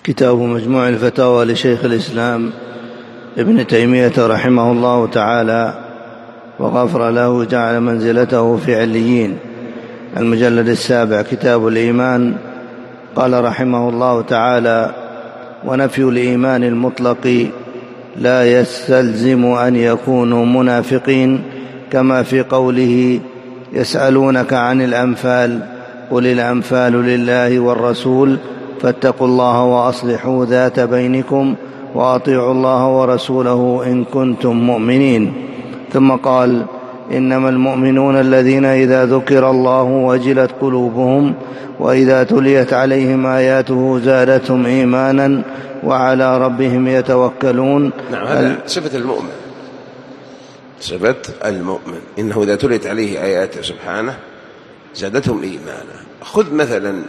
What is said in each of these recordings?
كتاب مجموع الفتاوى لشيخ الإسلام ابن تيمية رحمه الله تعالى وغفر له، جعل منزلته في عليين. المجلد 7 كتاب الإيمان. قال رحمه الله تعالى: ونفي الإيمان المطلق لا يستلزم أن يكونوا منافقين، كما في قوله: يسألونك عن الأنفال قل الأنفال لله والرسول فاتقوا الله وأصلحوا ذات بينكم وأطيعوا الله ورسوله إن كنتم مؤمنين. ثم قال: إنما المؤمنون الذين إذا ذكر الله وجلت قلوبهم وإذا تليت عليهم آياته زادتهم إيمانا وعلى ربهم يتوكلون. نعم، هذا صفة المؤمن، صفة المؤمن، إنه إذا تليت عليه آياته سبحانه زادتهم إيمانا. خذ مثلا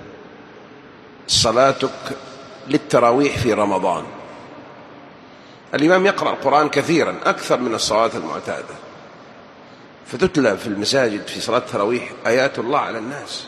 صلاتك للتراويح في رمضان، الإمام يقرأ القرآن كثيرا أكثر من الصلوات المعتادة، فتتلى في المساجد في صلاة التراويح آيات الله على الناس،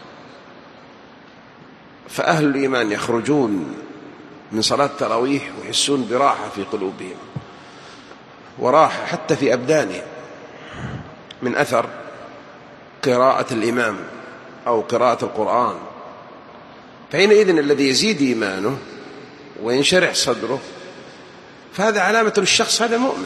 فأهل الإيمان يخرجون من صلاة التراويح ويحسون براحة في قلوبهم وراحة حتى في أبدانهم من أثر قراءة الإمام أو قراءة القرآن. فحينئذ الذي يزيد إيمانه وينشرح صدره فهذا علامة للشخص هذا مؤمن.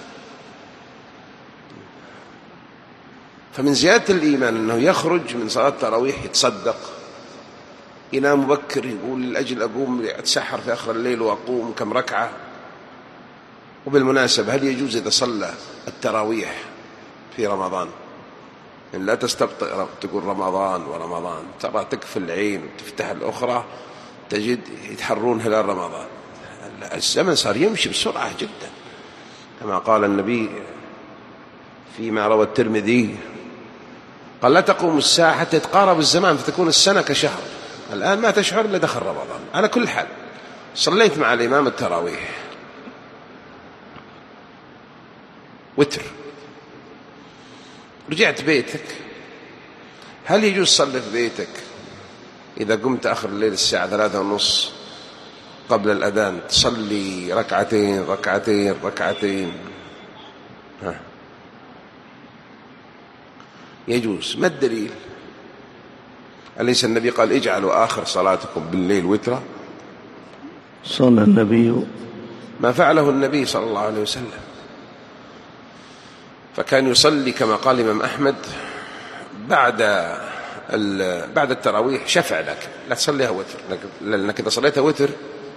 فمن زيادة الإيمان أنه يخرج من صلاة التراويح يتصدق، ينام مبكر، يقول لأجل أقوم أتسحر في آخر الليل وأقوم كم ركعة. وبالمناسبة هل يجوز إذا صلى التراويح في رمضان إن لا تستبطئ تقول رمضان ورمضان، ترى تكفي العين وتفتح الأخرى تجد يتحرون هلال رمضان؟ الزمن صار يمشي بسرعة جدا، كما قال النبي فيما روى الترمذي قال: لا تقوم الساعة حتى يتقارب الزمان فتكون السنة كشهر. الآن ما تشعر إلا دخل رمضان. على كل حال، صليت مع الإمام التراويح وتر، رجعت بيتك، هل يجوز تصلي في بيتك إذا قمت آخر الليل الساعة 3:30 قبل الأذان تصلي ركعتين ركعتين ركعتين؟ يجوز. ما الدليل؟ أليس النبي قال: اجعلوا آخر صلاتكم بالليل وترا؟ صلى النبي ما فعله النبي صلى الله عليه وسلم، فكان يصلي كما قال الإمام أحمد بعد التراويح شفع لك، لا تصليها وتر، لأنك إذا صليتها وتر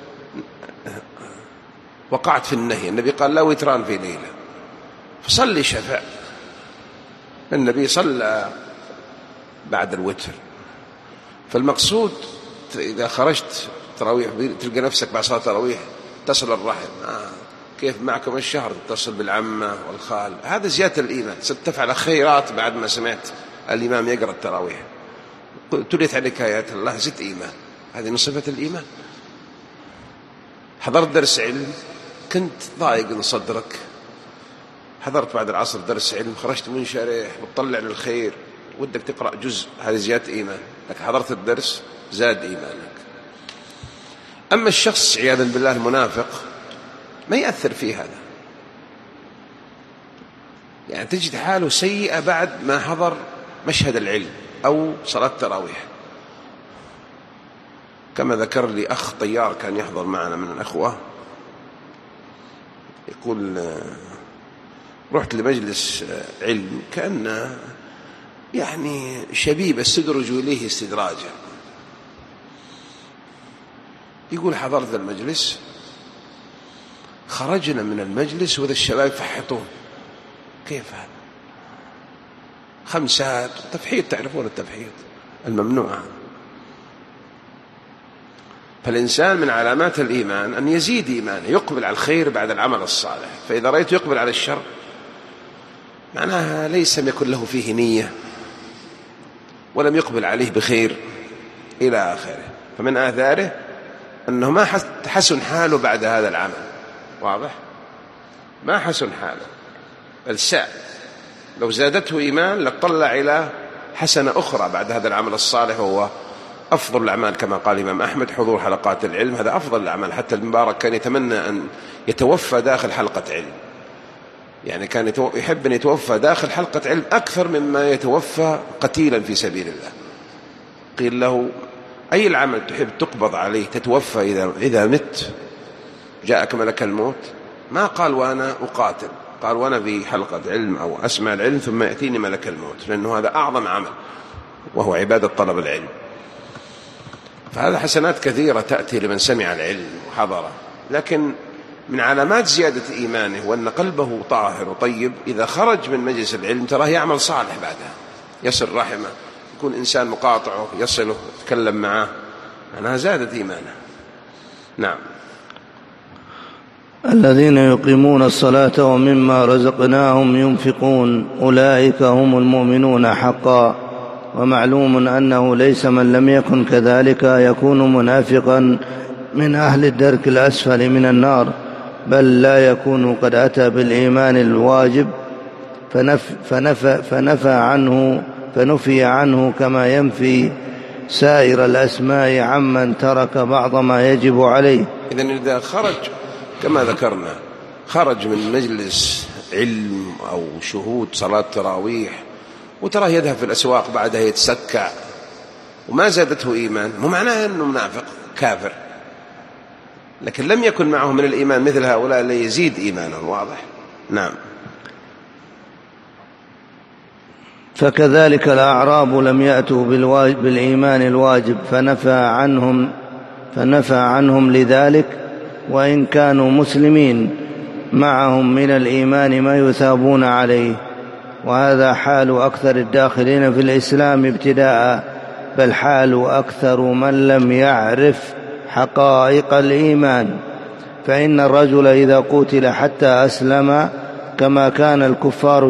وقعت في النهي. النبي قال: لا وتران في ليلة، فصلي شفع. النبي صلى بعد الوتر. فالمقصود إذا خرجت تراويح تلقى نفسك بعد صلاة تراويح تصل الرحم، كيف معكم الشهر تتصل بالعمة والخال، هذا زيادة الإيمان. ستفعل خيرات بعد ما سمعت الإمام يقرأ التراويح، تليت عليك آيات الله، زدت إيمان. هذه من صفة الإيمان. حضرت درس علم كنت ضايق من صدرك، حضرت بعد العصر درس علم خرجت منشرح وتطلع للخير ودك تقرأ جزء، هذه زيادة إيمان. لك حضرت الدرس زاد إيمانك. أما الشخص عياذا بالله المنافق ما يأثر فيه هذا، يعني تجد حاله سيئة بعد ما حضر مشهد العلم أو صلاة التراويح. كما ذكر لي أخ طيار كان يحضر معنا من الأخوة، يقول: رحت لمجلس علم كأنه يعني شبيب استدرج إليه استدراجا. يقول: حضرت المجلس، خرجنا من المجلس وذا الشباب يفحطون. كيف هذا؟ خمسات تفحيط، تعرفون التفحيط الممنوع. فالإنسان من علامات الإيمان أن يزيد إيمانه، يقبل على الخير بعد العمل الصالح. فإذا رأيت يقبل على الشر معناها ليس يكن له فيه نية ولم يقبل عليه بخير إلى آخره. فمن آثاره أنه ما حسن حاله بعد هذا العمل. واضح؟ ما حسن حاله، بل ساء. لو زادته إيمان لطلع إلى حسنة أخرى بعد هذا العمل الصالح، وهو أفضل الأعمال كما قال الإمام أحمد حضور حلقات العلم، هذا أفضل الأعمال. حتى المبارك كان يتمنى أن يتوفى داخل حلقة علم، يعني كان يحب أن يتوفى داخل حلقة علم أكثر مما يتوفى قتيلا في سبيل الله. قيل له: أي العمل تحب تقبض عليه تتوفى إذا مت جاءك ملك الموت؟ ما قال وأنا أقاتل، قال وأنا في حلقة علم أو أسمع العلم ثم يأتيني ملك الموت، لأنه هذا أعظم عمل وهو عبادة طلب العلم. فهذا حسنات كثيرة تأتي لمن سمع العلم وحضره. لكن من علامات زيادة إيمانه وأن قلبه طاهر وطيب إذا خرج من مجلس العلم تراه يعمل صالح بعدها، يصل رحمه، يكون إنسان مقاطعه، يصله، يتكلم معه، أنها زادت إيمانه. نعم. الذين يقيمون الصلاة ومما رزقناهم ينفقون أولئك هم المؤمنون حقا. ومعلوم أنه ليس من لم يكن كذلك يكون منافقا من أهل الدرك الأسفل من النار، بل لا يكون قد أتى بالإيمان الواجب فنفي عنه كما ينفي سائر الأسماء عمن ترك بعض ما يجب عليه. إذن إذا خرج كما ذكرنا، خرج من مجلس علم أو شهود صلاة تراويح وتراه يذهب في الأسواق بعدها يتسكع وما زادته إيمان، مو معناه أنه منافق كافر، لكن لم يكن معه من الإيمان مثل هؤلاء اللي يزيد إيمانا. واضح؟ نعم. فكذلك الأعراب لم يأتوا بالإيمان الواجب فنفى عنهم لذلك، وإن كانوا مسلمين معهم من الإيمان ما يثابون عليه. وهذا حال أكثر الداخلين في الإسلام ابتداء، بل حال أكثر من لم يعرف حقائق الإيمان. فإن الرجل إذا قتل حتى أسلم كما كان الكفار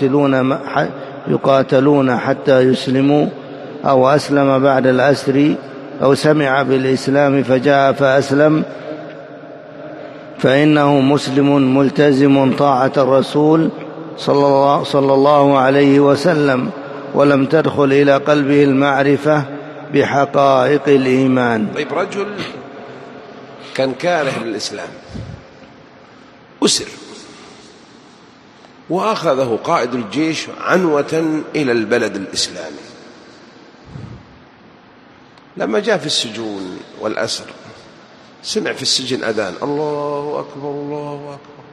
يقاتلون حتى يسلموا، أو أسلم بعد الأسر، أو سمع بالإسلام فجاء فأسلم، فإنه مسلم ملتزم طاعة الرسول صلى الله عليه وسلم، ولم تدخل إلى قلبه المعرفة بحقائق الإيمان. طيب، رجل كان كاره للإسلام، أسر، وأخذه قائد الجيش عنوة إلى البلد الإسلامي. لما جاء في السجون والأسر سمع في السجن أذان الله أكبر الله أكبر،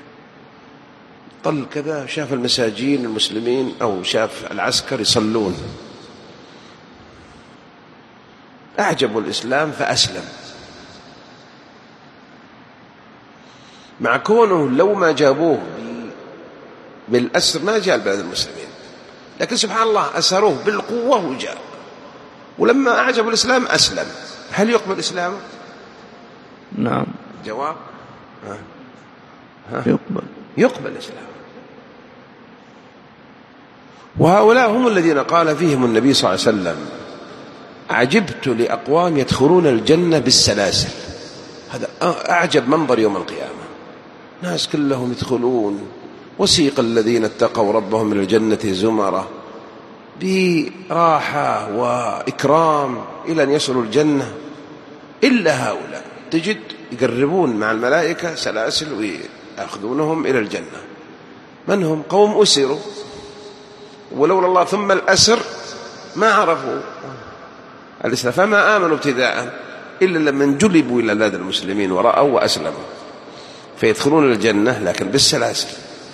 طل كذا، شاف المساجين المسلمين أو شاف العسكر يصلون، أعجبوا الإسلام فأسلم، مع كونه لو ما جابوه بالأسر ما جاء البلد المسلمين، لكن سبحان الله أسروه بالقوة وجاء، ولما أعجبوا الإسلام أسلم. هل يقبل إسلامه؟ نعم. جواب يقبل إسلامه. وهؤلاء هم الذين قال فيهم النبي صلى الله عليه وسلم: عجبت لأقوام يدخلون الجنة بالسلاسل. هذا أعجب منظر يوم القيامة، ناس كلهم يدخلون، وسيق الذين اتقوا ربهم من الجنة زمرة، براحة وإكرام إلى أن يصلوا الجنة، إلا هؤلاء تجد يقربون مع الملائكة سلاسل ويأخذونهم إلى الجنة. من هم؟ قوم أسروا، ولولا الله ثم الأسر ما عرفوا الإسلام، فما آمنوا ابتداء إلا لما انجلبوا إلى بلاد المسلمين ورأوا وأسلموا، فيدخلون الجنة لكن بالسلاسل.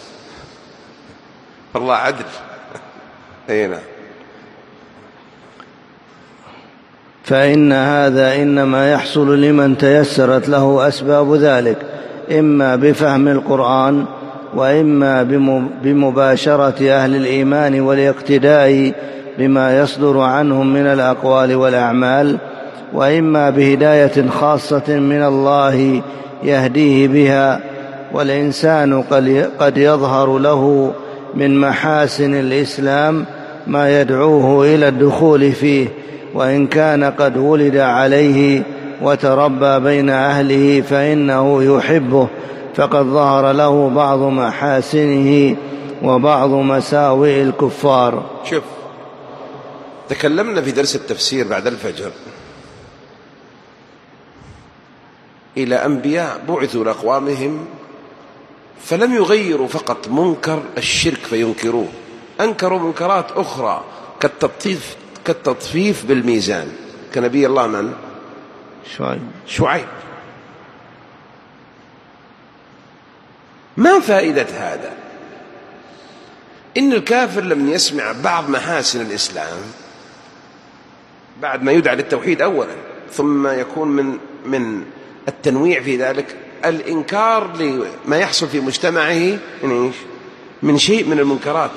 الله عدل. أين؟ فإن هذا إنما يحصل لمن تيسرت له أسباب ذلك، إما بفهم القرآن، وإما بمباشرة أهل الإيمان والاقتداء بما يصدر عنهم من الأقوال والأعمال، وإما بهداية خاصة من الله يهديه بها. والإنسان قد يظهر له من محاسن الإسلام ما يدعوه إلى الدخول فيه، وإن كان قد ولد عليه وتربى بين أهله فإنه يحبه، فقد ظهر له بعض محاسنه وبعض مساوئ الكفار. شوف، تكلمنا في درس التفسير بعد الفجر إلى أنبياء بعثوا لأقوامهم فلم يغيروا فقط منكر الشرك فينكروه، أنكروا منكرات أخرى كالتطفيف بالميزان، كنبي الله من؟ شعيب. ما فائدة هذا؟ إن الكافر لم يسمع بعض محاسن الإسلام بعد ما يدعى للتوحيد أولا، ثم يكون من التنويع في ذلك الإنكار لما يحصل في مجتمعه من شيء من المنكرات،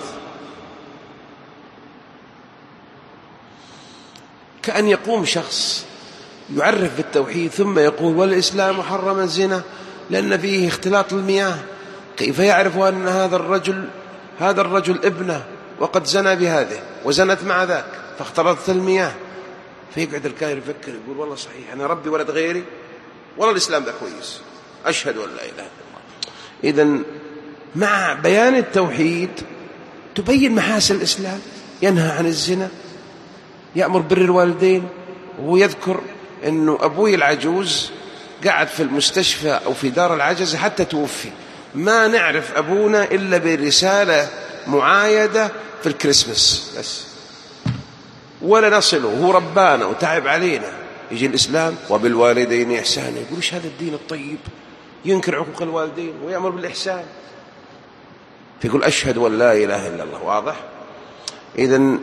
كأن يقوم شخص يعرف بالتوحيد ثم يقول والإسلام حرم الزنا لأن فيه اختلاط المياه، كيف يعرف أن هذا الرجل ابنه وقد زنى بهذه وزنت مع ذاك فاختلطت المياه؟ فيقعد الكافر يفكر يقول والله صحيح أنا ربي ولد غيري، والله الإسلام ده كويس، أشهد أن لا إله إلا الله. إذن مع بيان التوحيد تبين محاسن الإسلام، ينهى عن الزنا، يأمر بر الوالدين، ويذكر أنه أبوي العجوز قاعد في المستشفى أو في دار العجز حتى توفي، ما نعرف أبونا إلا برسالة معايدة في الكريسماس بس، ولا نصله، هو ربانا وتعب علينا. يجي الإسلام وبالوالدين إحسانا، يقول إيش هذا الدين الطيب، ينكر عقوق الوالدين ويأمر بالإحسان، فيقول أشهد أن لا إله إلا الله. واضح؟ إذن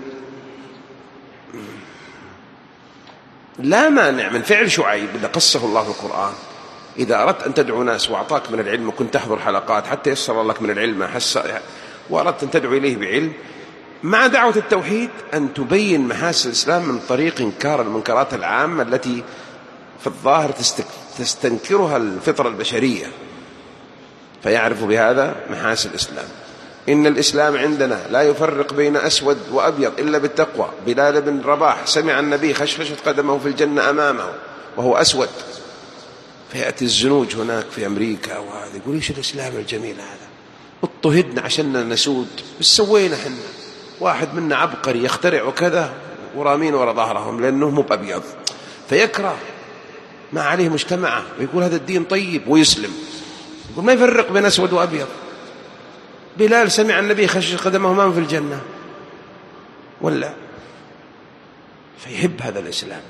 لا مانع من فعل شعيب اللي قصه الله في القرآن. إذا أردت أن تدعو ناس وأعطاك من العلم وكنت تحضر حلقات حتى يسر لك من العلم وأردت أن تدعو إليه بعلم، مع دعوة التوحيد أن تبين محاسن الإسلام من طريق إنكار المنكرات العامة التي في الظاهر تستنكرها الفطرة البشرية، فيعرف بهذا محاسن الإسلام. إن الإسلام عندنا لا يفرق بين أسود وأبيض إلا بالتقوى. بلال بن رباح سمع النبي خشخشت قدمه في الجنة أمامه وهو أسود، فيأتي الزنوج هناك في أمريكا وهذا يقول إيش الإسلام الجميل هذا، اضطهدنا عشان نسود، بس سوينا حنا، واحد منا عبقري يخترع وكذا ورامين وراء ظهرهم لأنه مو بأبيض، فيكره ما عليه مجتمعه ويقول هذا الدين طيب ويسلم، يقول ما يفرق بين أسود وأبيض. بلال سمع النبي خشش قدمه أمامه في الجنة ولا، فيحب هذا الإسلام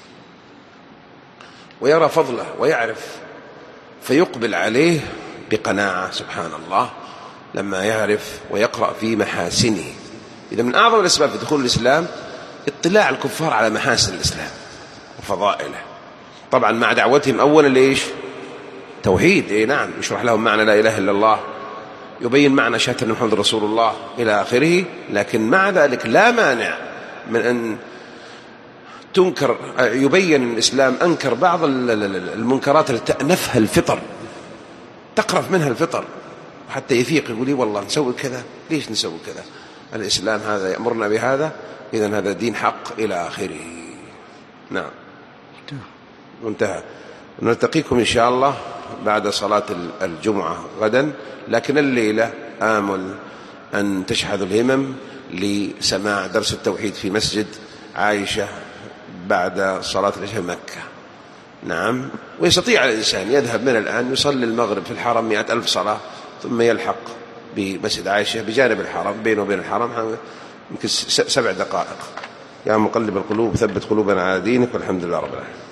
ويرى فضله ويعرف، فيقبل عليه بقناعة. سبحان الله لما يعرف ويقرأ في محاسنه. إذا من أعظم الأسباب في دخول الإسلام اطلاع الكفار على محاسن الإسلام وفضائله، طبعا مع دعوتهم أولا ليش؟ توحيد، نعم، يشرح لهم معنى لا إله إلا الله، يبين معنى شهادة أن محمد رسول الله إلى آخره. لكن مع ذلك لا مانع من أن تنكر، يبين الإسلام أنكر بعض المنكرات التي تأنفها الفطر، تقرف منها الفطر، حتى يفيق يقول لي والله نسوي كذا، ليش نسوي كذا؟ الإسلام هذا يأمرنا بهذا، إذن هذا دين حق إلى آخره. نعم، منتهى. نلتقيكم إن شاء الله بعد صلاة الجمعة غدا، لكن الليلة آمل أن تشحذوا الهمم لسماع درس التوحيد في مسجد عائشة بعد صلاة العشاء مكة. نعم، ويستطيع الإنسان يذهب من الآن يصلي المغرب في الحرم 100,000 صلاة، ثم يلحق بمسجد عائشة بجانب الحرم، بينه وبين الحرم يمكن 7 دقائق. يا مقلب القلوب ثبت قلوبنا على دينك، والحمد لله رب العالمين.